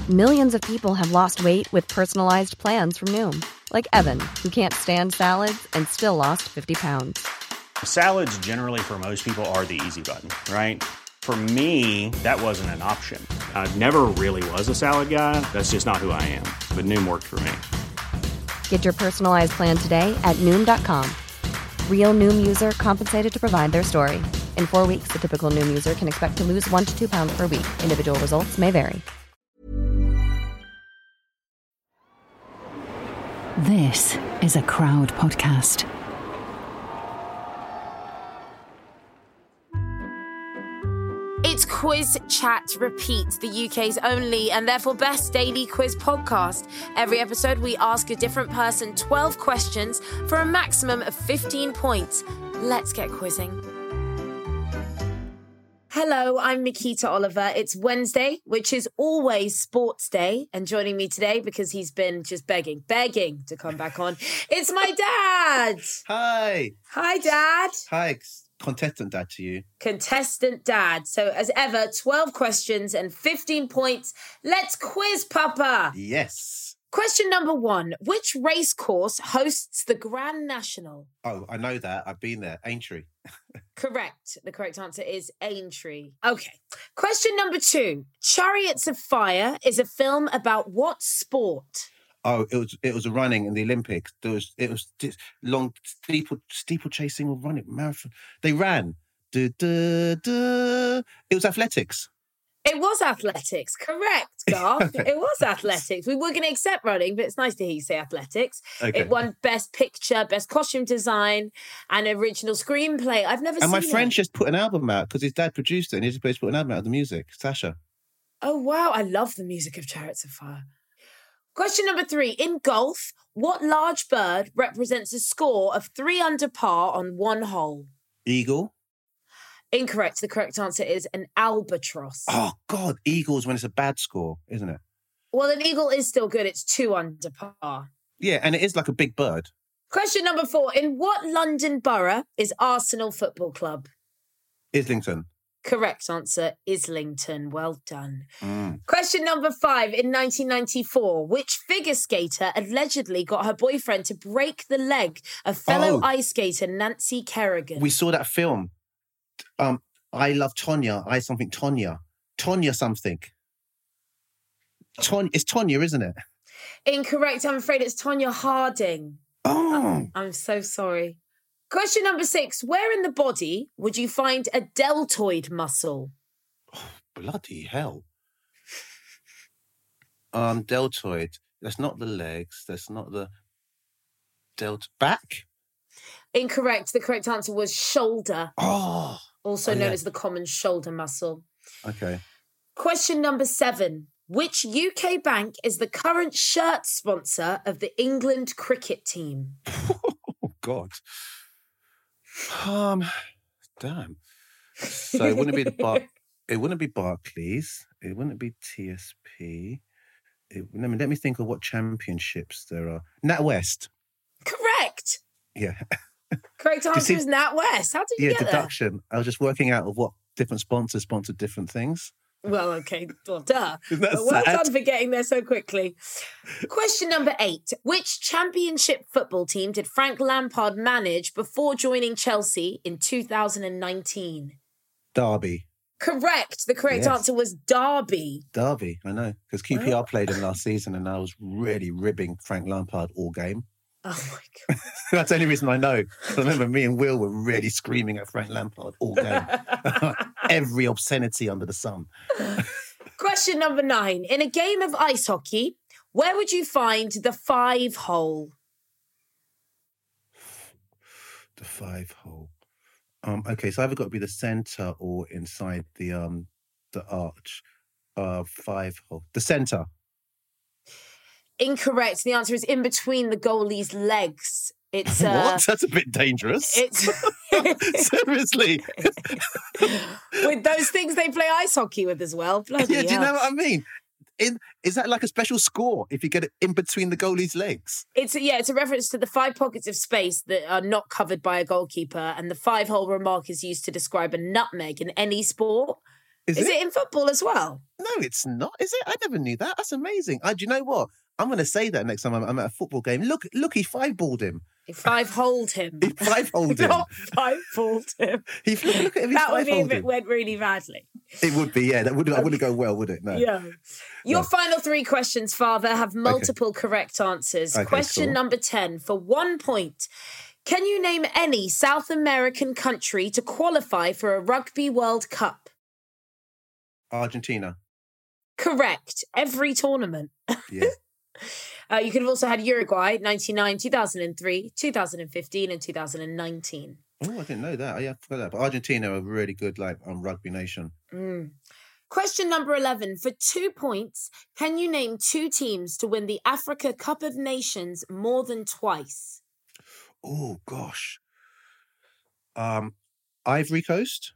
Millions of people have lost weight with personalized plans from Noom. Like Evan, who can't stand salads and still lost 50 pounds. Salads generally for most people are the easy button, right? For me, that wasn't an option. I never really was a salad guy. That's just not who I am. But Noom worked for me. Get your personalized plan today at Noom.com. Real Noom user compensated to provide their story. In 4 weeks, the typical Noom user can expect to lose 1 to 2 pounds per week. Individual results may vary. This is a Crowd podcast. It's Quiz Chat Repeat, the UK's only and therefore best daily quiz podcast. Every episode, we ask a different person 12 questions for a maximum of 15 points. Let's get quizzing. Hello, I'm Mikita Oliver. It's Wednesday, which is always sports day. And joining me today, because he's been just begging to come back on, it's my dad. Hi. Hi, Dad. Hi. Contestant dad to you. Contestant dad. So as ever, 12 questions and 15 points. Let's quiz, Papa. Yes. Question number 1. Which race course hosts the Grand National? Oh, I know that. I've been there. Aintree. Correct. The correct answer is Aintree. Okay. Question number 2. Chariots of Fire is a film about what sport? Oh, it was running in the Olympics. It was just long steeplechasing or running marathon. They ran. It was athletics. It was athletics, correct, Garth. It was athletics. We were going to accept running, but it's nice to hear you say athletics. Okay. It won Best Picture, Best Costume Design, and Original Screenplay. I've never seen it. And my friend just put an album out because his dad produced it and he's supposed to put an album out of the music. Sasha. Oh, wow. I love the music of Chariots of Fire. Question number 3. In golf, what large bird represents a score of 3 under par on one hole? Eagle. Incorrect. The correct answer is an albatross. Oh, God. Eagles when it's a bad score, isn't it? Well, an eagle is still good. It's 2 under par. Yeah, and it is like a big bird. Question number 4. In what London borough is Arsenal Football Club? Islington. Correct answer, Islington. Well done. Question number 5. In 1994, which figure skater allegedly got her boyfriend to break the leg of fellow ice skater Nancy Kerrigan? We saw that film. I Love Tonya. Tonya something. It's Tonya, isn't it? Incorrect. I'm afraid it's Tonya Harding. Oh. I'm so sorry. Question number 6. Where in the body would you find a deltoid muscle? Oh, bloody hell. Deltoid. That's not the legs. That's not the back? Incorrect. The correct answer was shoulder. Also known as the common shoulder muscle. Okay. Question number 7. Which UK bank is the current shirt sponsor of the England cricket team? Oh, God. Damn. So it wouldn't be it wouldn't be Barclays. It wouldn't be TSP. Let me think of what championships there are. NatWest. Correct. Yeah. Correct answer is NatWest. How did you get deduction. I was just working out of what different sponsors sponsored different things. Well, okay. Well, duh. Isn't that But well sad? done for getting there so quickly. Question number 8. Which championship football team did Frank Lampard manage before joining Chelsea in 2019? Derby. Correct. The correct answer was Derby. Derby, I know. Because QPR played him last season and I was really ribbing Frank Lampard all game. Oh, my God. That's the only reason I know. I remember me and Will were really screaming at Frank Lampard all game. Every obscenity under the sun. Question number 9. In a game of ice hockey, where would you find the 5-hole? The 5-hole. Okay, so either got to be the centre or inside the arch. 5-hole. The centre. Incorrect. The answer is in between the goalie's legs. It's what? That's a bit dangerous. Seriously. With those things they play ice hockey with as well. Bloody do you hell. know what I mean? Is that like a special score if you get it in between the goalie's legs? It's a reference to the 5 pockets of space that are not covered by a goalkeeper, and the 5-hole remark is used to describe a nutmeg in any sport. Is it in football as well? No, it's not. Is it? I never knew that. That's amazing. Do you know what? I'm going to say that next time I'm at a football game. Look, he five-balled him. He five-holed him. He five-holed him. Not five-balled him. Look at him. That would be if it went really badly. It would be, yeah. That wouldn't go well, would it? No. Yeah. Your final 3 questions, Father, have multiple correct answers. Okay, Question number 10 for 1 point. Can you name any South American country to qualify for a Rugby World Cup? Argentina. Correct. Every tournament. Yeah. You could have also had Uruguay, 1999, 2003, 2015 and 2019. Oh, I didn't know that. Yeah, I forgot that. But Argentina are really good, rugby nation. Question number 11. For 2 points, can you name 2 teams to win the Africa Cup of Nations more than twice? Oh, gosh. Ivory Coast?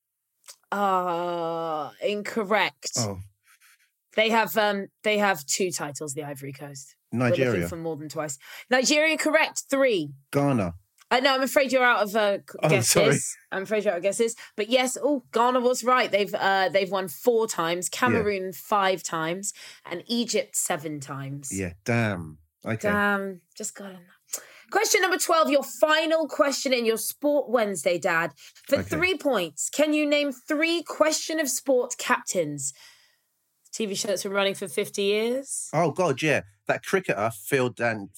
Incorrect. Oh. They have 2 titles, the Ivory Coast. Nigeria. We're looking for more than twice. Nigeria, correct. 3. Ghana. No, I'm afraid you're out of guesses. Sorry. I'm afraid you're out of guesses. But yes, Ghana was right. They've won 4 times, Cameroon 5 times, and Egypt 7 times. Yeah, damn. Okay. Damn, just got enough. Question number 12, your final question in your Sport Wednesday, Dad. For 3 points, can you name 3 Question of Sport captains? TV show that's been running for 50 years. Oh, God, yeah. That cricketer, Phil,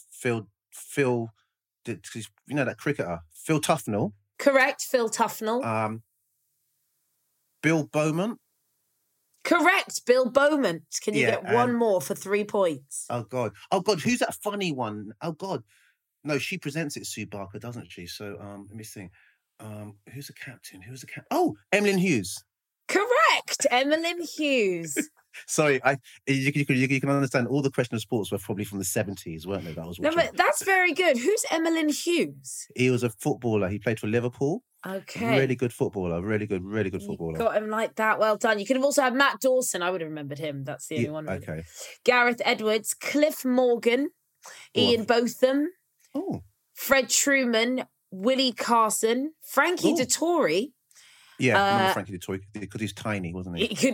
you know that cricketer, Phil Tufnell. Correct, Phil Tufnell. Bill Beaumont. Correct, Bill Beaumont. Can you get one more for 3 points? Oh, God, who's that funny one? Oh, God. No, she presents it, Sue Barker, doesn't she? So, let me think. Who's the captain? Oh, Emlyn Hughes. Correct, Emlyn Hughes. Sorry, you can understand all the Question of Sports were probably from the 70s, weren't they? That was watching. No, but that's very good. Who's Emlyn Hughes? He was a footballer. He played for Liverpool. Okay. Really good footballer. Really good footballer. You got him like that. Well done. You could have also had Matt Dawson. I would have remembered him. That's the only one. Really. Okay. Gareth Edwards, Cliff Morgan, Ian Botham, Fred Truman, Willie Carson, Frankie Dettori. Yeah, I remember Frankie Dettori because he's tiny, wasn't he?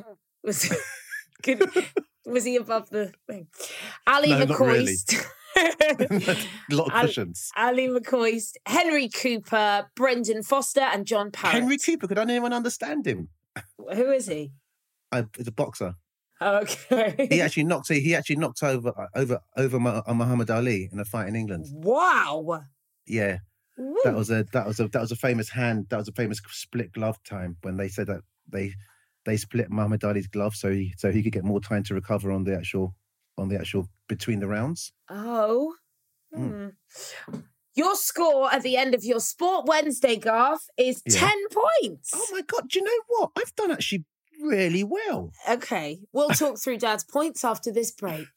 Was he above the thing? Ali McCoist. A lot of cushions. Ali McCoist, Henry Cooper, Brendan Foster, and John Parrott. Henry Cooper, could anyone understand him? Who is he? He's a boxer. Okay. He actually knocked over Muhammad Ali in a fight in England. Wow. Yeah. Woo. That was a famous split glove time when they said that they split Muhammad Ali's glove so he could get more time to recover on the actual between the rounds. Oh. Your score at the end of your Sport Wednesday, Garth, is 10 points. Oh my God, do you know what? I've done actually really well. Okay, we'll talk through Dad's points after this break.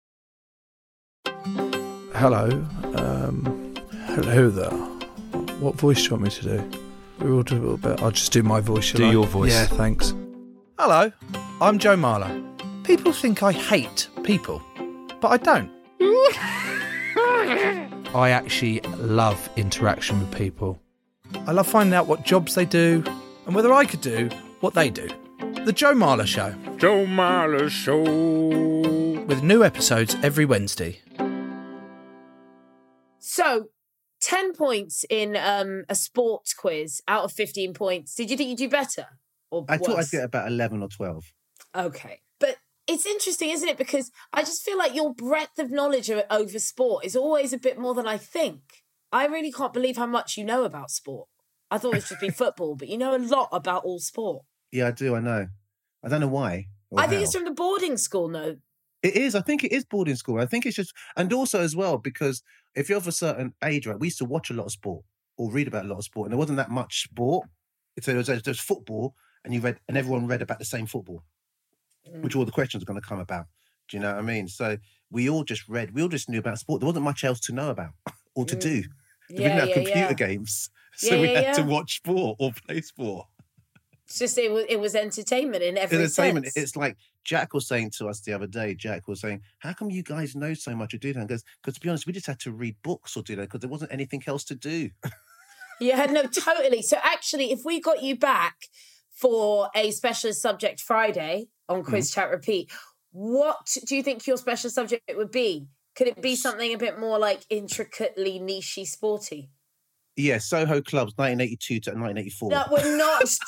Hello. Hello there. What voice do you want me to do? We'll do a little bit. I'll just do my voice. Do your voice. Yeah, thanks. Hello, I'm Joe Marler. People think I hate people, but I don't. I actually love interaction with people. I love finding out what jobs they do and whether I could do what they do. The Joe Marler Show. Joe Marler Show. With new episodes every Wednesday. So, 10 points in a sports quiz out of 15 points. Did you think you'd do better? I thought I'd get about 11 or 12. Okay. But it's interesting, isn't it? Because I just feel like your breadth of knowledge over sport is always a bit more than I think. I really can't believe how much you know about sport. I thought it would just be football, but you know a lot about all sport. Yeah, I do. I know. I don't know why. I think it's from the boarding school, no? It is. I think it is boarding school. I think it's just... And also as well, because if you're of a certain age, right, we used to watch a lot of sport or read about a lot of sport, and there wasn't that much sport. So there was football, and everyone read about the same football, which all the questions are going to come about. Do you know what I mean? So we all just knew about sport. There wasn't much else to know about or to do. We didn't have computer games, so we had to watch sport or play sport. It's just it was entertainment in every sense. It's like Jack was saying to us the other day. Jack was saying, "How come you guys know so much or do that?" Because to be honest, we just had to read books or do that because there wasn't anything else to do. Yeah, no, totally. So actually, if we got you back for a specialist subject Friday on Quiz Chat Repeat. What do you think your special subject would be? Could it be something a bit more like intricately niche-y sporty? Yeah, Soho Clubs, 1982 to 1984. No, we're not.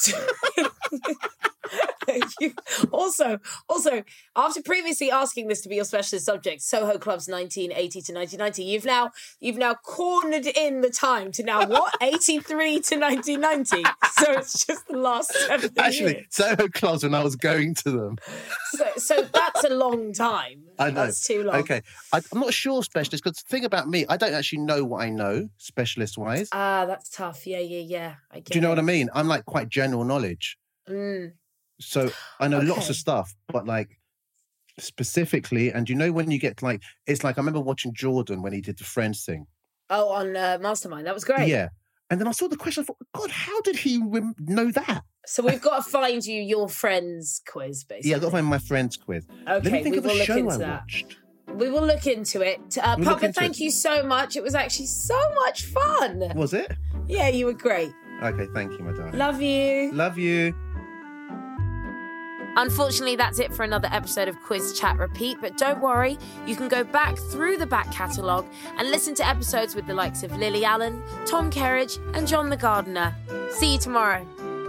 Also, after previously asking this to be your specialist subject, Soho Club's 1980 to 1990, you've now cornered in the time to now what? 83 to 1990. So it's just the last 7 years. Actually, Soho Clubs when I was going to them. So that's a long time. I know. That's too long. Okay. I'm not sure specialist, because the thing about me, I don't actually know what I know, specialist-wise. That's tough. Yeah. I get Do you know what I mean? I'm like quite general knowledge. So I know lots of stuff, but like specifically, and you know when you get like, it's like I remember watching Jordan when he did the Friends thing. Oh, on Mastermind. That was great. Yeah. And then I saw the question, I thought, God, how did he know that? So we've got to find you your Friends quiz, basically. Yeah, I've got to find my Friends quiz. Okay, Let me think we of will a look show into I that. watched. We will look into it. Papa, thank you so much. It was actually so much fun. Was it? Yeah, you were great. Okay, thank you, my darling. Love you. Love you. Unfortunately, that's it for another episode of Quiz Chat Repeat, but don't worry, you can go back through the back catalogue and listen to episodes with the likes of Lily Allen, Tom Kerridge and John the Gardener. See you tomorrow.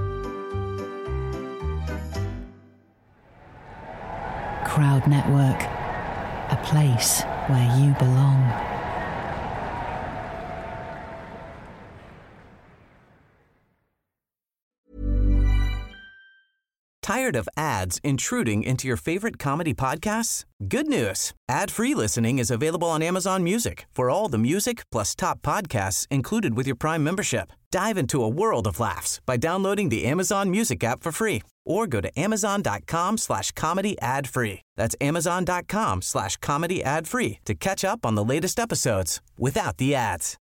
Crowd Network, a place where you belong. Tired of ads intruding into your favorite comedy podcasts? Good news. Ad-free listening is available on Amazon Music for all the music plus top podcasts included with your Prime membership. Dive into a world of laughs by downloading the Amazon Music app for free or go to amazon.com/comedy ad-free. That's amazon.com/comedy ad-free to catch up on the latest episodes without the ads.